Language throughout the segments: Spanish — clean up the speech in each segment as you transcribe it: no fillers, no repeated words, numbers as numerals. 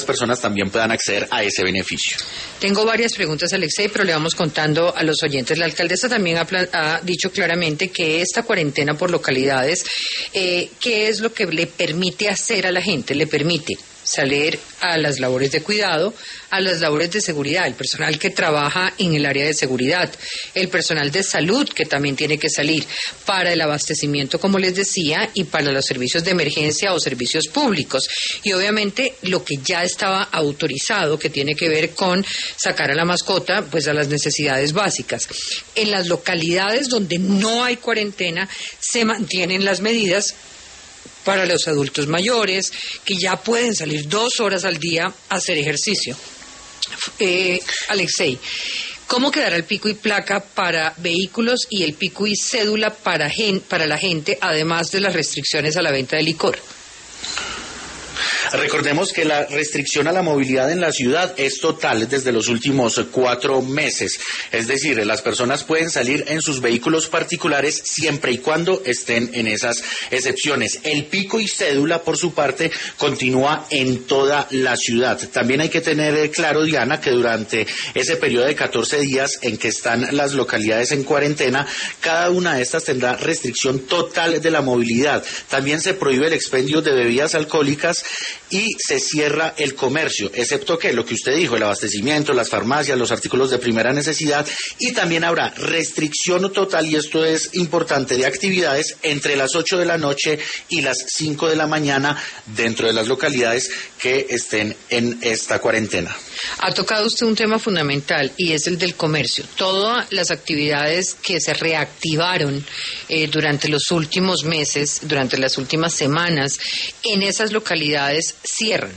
personas también puedan acceder a ese beneficio. Tengo varias preguntas, Alexei, pero le vamos contando a los oyentes. La alcaldesa también ha dicho claramente que esta cuarentena por localidades, ¿qué es lo que le permite hacer a la gente? Le permite salir a las labores de cuidado, a las labores de seguridad, el personal que trabaja en el área de seguridad, el personal de salud que también tiene que salir para el abastecimiento, como les decía, y para los servicios de emergencia o servicios públicos. Y obviamente lo que ya estaba autorizado, que tiene que ver con sacar a la mascota, pues a las necesidades básicas. En las localidades donde no hay cuarentena, se mantienen las medidas para los adultos mayores, que ya pueden salir 2 horas al día a hacer ejercicio. Alexei, ¿cómo quedará el pico y placa para vehículos y el pico y cédula para la gente, además de las restricciones a la venta de licor? Recordemos que la restricción a la movilidad en la ciudad es total desde los últimos 4 meses. Es decir, las personas pueden salir en sus vehículos particulares siempre y cuando estén en esas excepciones. El pico y cédula, por su parte, continúa en toda la ciudad. También hay que tener claro, Diana, que durante ese periodo de 14 días en que están las localidades en cuarentena, cada una de estas tendrá restricción total de la movilidad. También se prohíbe el expendio de bebidas alcohólicas y se cierra el comercio, excepto que lo que usted dijo, el abastecimiento, las farmacias, los artículos de primera necesidad, y también habrá restricción total, y esto es importante, de actividades entre las 8 de la noche y las 5 de la mañana dentro de las localidades que estén en esta cuarentena. Ha tocado usted un tema fundamental y es el del comercio. Todas las actividades que se reactivaron durante los últimos meses, durante las últimas semanas, en esas localidades cierran.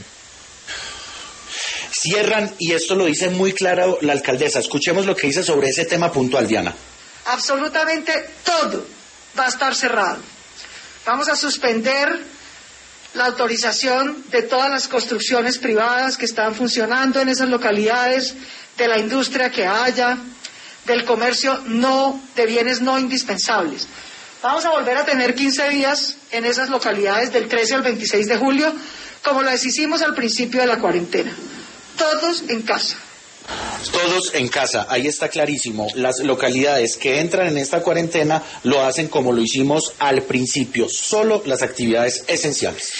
Cierran, y esto lo dice muy claro la alcaldesa. Escuchemos lo que dice sobre ese tema puntual, Diana. Absolutamente todo va a estar cerrado. Vamos a suspender la autorización de todas las construcciones privadas que están funcionando en esas localidades, de la industria que haya, del comercio de bienes no indispensables. Vamos a volver a tener 15 días en esas localidades del 13 al 26 de julio, como las hicimos al principio de la cuarentena. Todos en casa. Todos en casa, ahí está clarísimo. Las localidades que entran en esta cuarentena lo hacen como lo hicimos al principio, solo las actividades esenciales.